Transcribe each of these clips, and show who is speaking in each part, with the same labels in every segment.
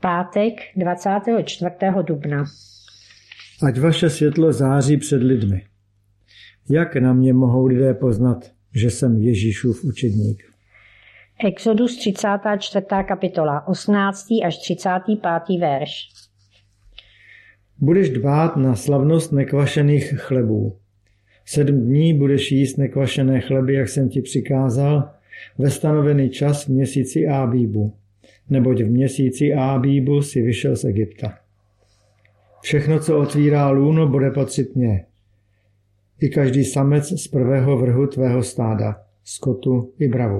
Speaker 1: Pátek 24. dubna.
Speaker 2: Ať vaše světlo září před lidmi. Jak na mě mohou lidé poznat, že jsem Ježíšův učedník?
Speaker 1: Exodus 34. kapitola, 18. až 35. verš.
Speaker 2: Budeš dbát na slavnost nekvašených chlebů. 7 dní budeš jíst nekvašené chleby, jak jsem ti přikázal, ve stanovený čas v měsíci Ábíbu, neboť v měsíci Ábíbu si vyšel z Egypta. Všechno, co otvírá lůno, bude patřit mně. I každý samec z prvého vrhu tvého stáda, skotu i bravu.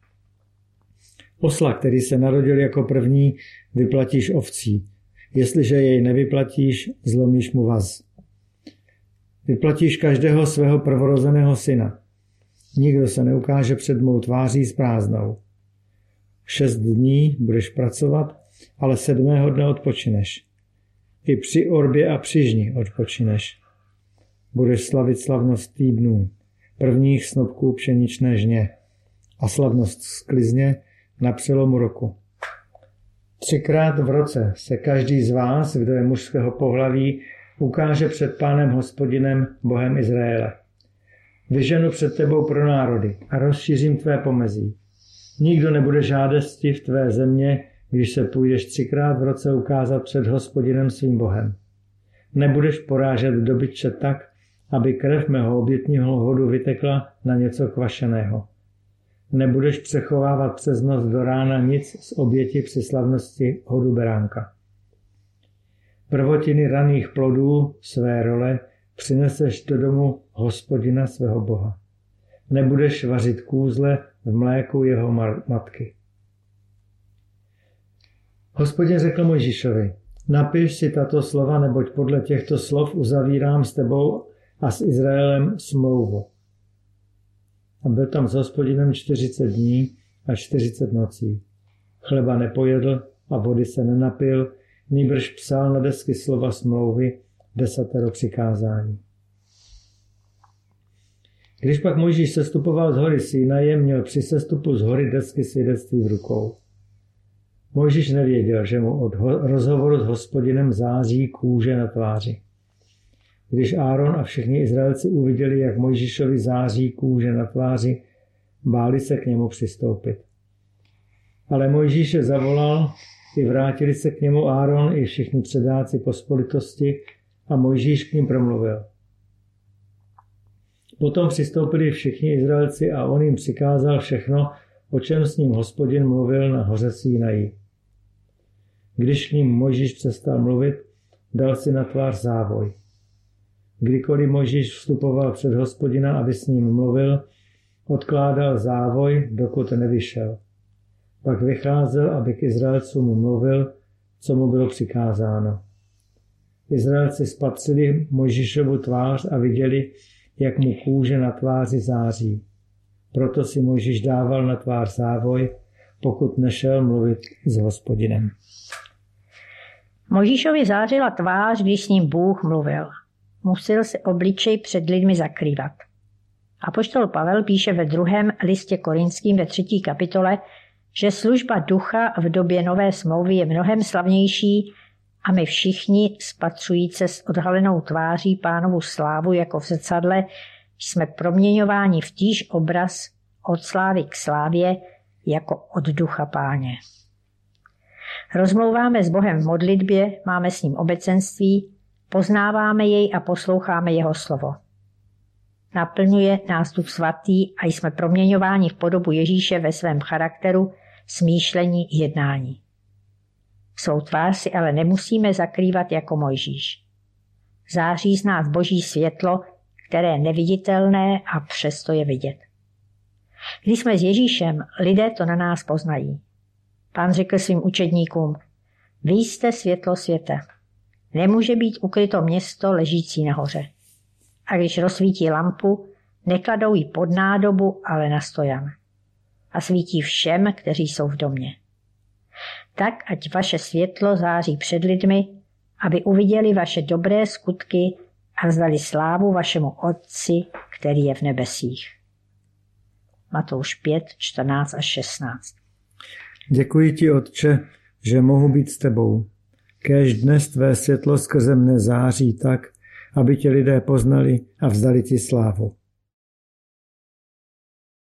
Speaker 2: Osla, který se narodil jako první, vyplatíš ovcí. Jestliže jej nevyplatíš, zlomíš mu vaz. Vyplatíš každého svého prvorozeného syna. Nikdo se neukáže před mou tváří s prázdnou. 6 dní budeš pracovat, ale 7. dne odpočineš. I při orbě a při žni odpočineš. Budeš slavit slavnost týdnů, prvních snopků pšeničné žně a slavnost sklizně na přelomu roku. 3krát v roce se každý z vás, kdo je mužského pohlaví, ukáže před Pánem Hospodinem, Bohem Izraele. Vyženu před tebou pro národy a rozšířím tvé pomezí. Nikdo nebude žádesti v tvé země, když se půjdeš 3krát v roce ukázat před Hospodinem svým Bohem. Nebudeš porážet dobytče tak, aby krev mého obětního hodu vytekla na něco kvašeného. Nebudeš přechovávat přes noc do rána nic z oběti při slavnosti hodu beránka. Prvotiny raných plodů své role přineseš do domu Hospodina svého Boha. Nebudeš vařit kůzle v mléku jeho matky. Hospodin řekl Mojžíšovi, napiš si tato slova, neboť podle těchto slov uzavírám s tebou a s Izraelem smlouvu. A byl tam s Hospodinem 40 dní a 40 nocí. Chleba nepojedl a vody se nenapil, nýbrž psal na desky slova smlouvy 10 přikázání. Když pak Mojžíš sestupoval z hory Sinaje, měl při sestupu z hory desky svědectví v rukou. Mojžíš nevěděl, že mu od rozhovoru s Hospodinem září kůže na tváři. Když Áron a všichni Izraelci uviděli, jak Mojžíšovi září kůže na tváři, báli se k němu přistoupit. Ale Mojžíš je zavolal, i vrátili se k němu Áron i všichni předáci pospolitosti a Mojžíš k ním promluvil. Potom přistoupili všichni Izraelci a on jim přikázal všechno, o čem s ním Hospodin mluvil na hoře Sinaji. Když k ním Mojžíš přestal mluvit, dal si na tvář závoj. Kdykoliv Mojžíš vstupoval před Hospodina, aby s ním mluvil, odkládal závoj, dokud nevyšel. Pak vycházel, aby k Izraelcům mluvil, co mu bylo přikázáno. Izraelci spatřili Mojžíšovu tvář a viděli, jak mu kůže na tváři září. Proto si Mojžíš dával na tvář závoj, pokud nešel mluvit s Hospodinem.
Speaker 1: Mojžíšovi zářila tvář, když s ním Bůh mluvil. Musel se obličej před lidmi zakrývat. Apoštol Pavel píše ve 2. listě Korinským ve 3. kapitole, že služba ducha v době nové smlouvy je mnohem slavnější a my všichni, spatřujíce s odhalenou tváří Pánovu slávu jako v zrcadle, jsme proměňováni v týž obraz od slávy k slávě jako od ducha Páně. Rozmlouváme s Bohem v modlitbě, máme s ním obecenství, poznáváme jej a posloucháme jeho slovo. Naplňuje nás Duch Svatý a jsme proměňováni v podobu Ježíše ve svém charakteru, smýšlení i jednání. Svou tvář si ale nemusíme zakrývat jako Mojžíš. Září z nás Boží světlo, které je neviditelné a přesto je vidět. Když jsme s Ježíšem, lidé to na nás poznají. Pán řekl svým učedníkům, vy jste světlo světa. Nemůže být ukryto město ležící nahoře. A když rozsvítí lampu, nekladou ji pod nádobu, ale na stojan. A svítí všem, kteří jsou v domě. Tak, ať vaše světlo září před lidmi, aby uviděli vaše dobré skutky a vzdali slávu vašemu Otci, který je v nebesích. Matouš 5, 14 až 16.
Speaker 2: Děkuji ti, Otče, že mohu být s tebou. Kéž dnes tvé světlo skrze mne září tak, aby tě lidé poznali a vzdali ti slávu.